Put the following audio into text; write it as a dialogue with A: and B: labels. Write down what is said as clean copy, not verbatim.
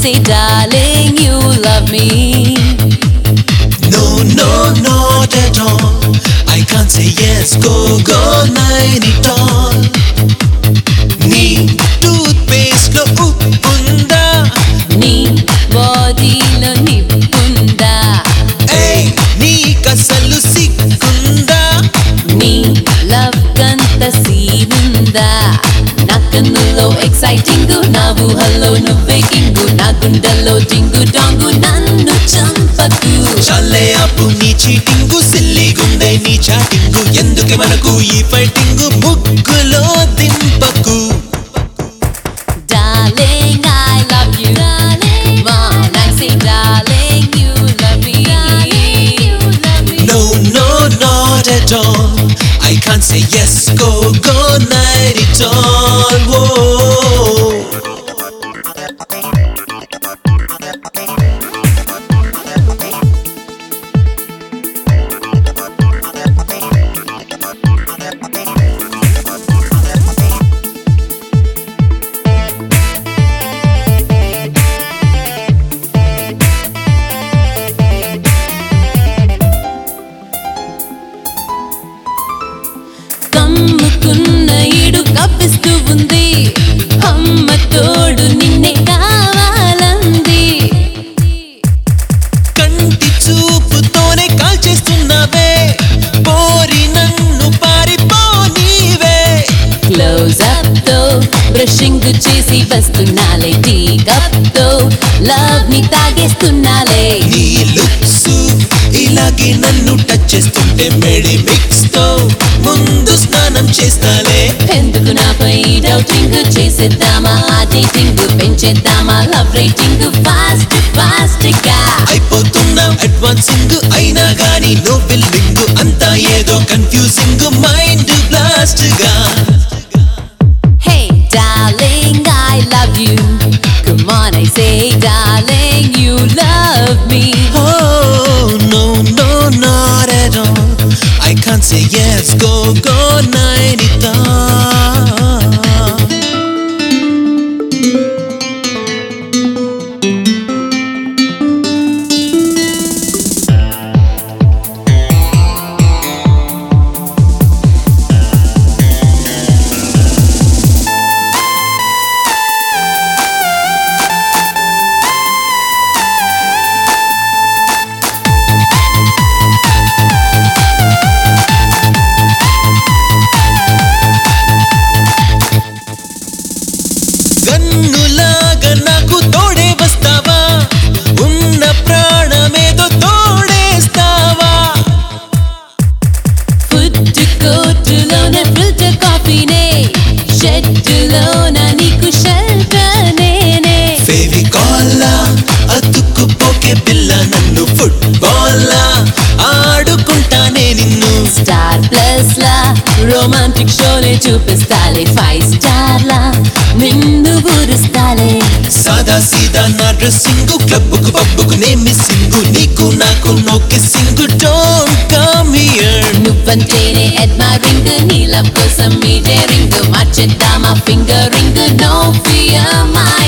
A: say darling you love me.
B: No, no, not at all. I can't say yes, go, go, night it all. నీ toothpaste లో ఉప్పుందా,
A: నీ బాడీలో నిప్పుందా,
B: ఏయ్ నీకసలు సిగ్గుందా,
A: నీ లవ్ కంత సీనుందా, నా కన్నులో ఎక్సైటింగ్, నా ఊహల్లో నువ్వే కింగు, నా గుండెల్లో డింగు డాంగు, నన్ను చంపకు.
B: చాలే ఆపు నీ చీటింగు, సిల్లిగుందే నీ చాటింగు, ఎందుకే మనకు ఈ ఫైటింగు, ముగ్గులో దింపకు.
A: Darling, I love you. Come on, I say darling, you love me.
B: No, no, not at all. I can't say yes, go, go, night it all. Whoa.
A: కమ్ముకున్న ఈడు కప్పిస్తూ ఉంది, అమ్మ తోడు నిన్నే కావాలంది.
B: కంటి చూపుతోనే కాల్చేస్తున్నావే, పోరి నన్ను పారిపోనీవే.
A: క్లోజ్ అప్ తో బ్రషింగ్ చేసి వస్తున్నాలే, టీ కప్ తో లవ్ ని తాగేస్తున్నాలే.
B: నీ లుక్స్ ఇలాగే నన్ను టచ్ చేస్తుంటే మెడి మిక్స్ తో ముందు స్నానం చేస్తాలే.
A: ఎందుకు నాపై డౌటింగ్, చేసేద్దామా ఆ డేటింగ్, పెంచేద్దామా లవ్ రేటింగ్, ఫాస్ట్ ఫాస్ట్ గా.
B: అయిపోతున్నా అడ్వాన్సింగ్, అయినా గానీ నో బిల్డింగ్, అంతా ఏదో కన్ఫ్యూజింగ్, మైండ్ బ్లాస్ట్ గా.
A: Hey darling, I love you. Come on, I say darling, you love me.
B: Oh, no, no, not at all. I can't say yes, go, go, night it all. గన్నులాగా నాకు తోడే వస్తావా, ఉన్న ప్రాణమేదో తోడేస్తావా.
A: Food కోర్టులోన filter కాఫీనే, షెడ్డులోన నీకు shelter నేనే.
B: ఫెవికాల్లా అతుక్కుపోకే పిల్ల, నన్ను ఫుట్బాల్లా ఆడుకుంటానే నిన్ను.
A: స్టార్ ప్లస్ లా రొమాంటిక్ షోలే చూపిస్తాలే, 5 స్టార్ లా నిన్ను ఊరుస్తాలే.
B: సాదా సీదా నా డ్రెస్సింగ్, క్లబ్బుకు పబ్బుకు నే మిస్సింగ్, నీకు నాకు no kissing, don't come here.
A: నువ్వంటేనే అడ్మైరింగ్, నీ లవ్ కోసం మీ డేరింగ్, మార్చేద్దామా ఫింగరింగ్, నో ఫియర్ మై